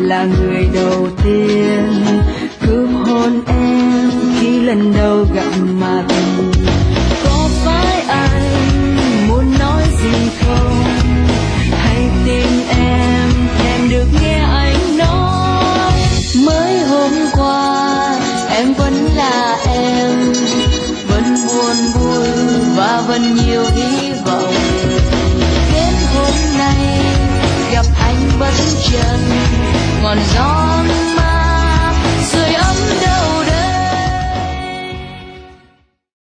là người đầu tiên cướp hôn em khi lần đầu gặp mặt. Có phải anh muốn nói gì không, hay tim em được nghe anh nói. Mới hôm qua em vẫn là em, vẫn buồn vui và vẫn nhiều hy vọng. Đến hôm nay gặp anh bất chợt, ngọn gió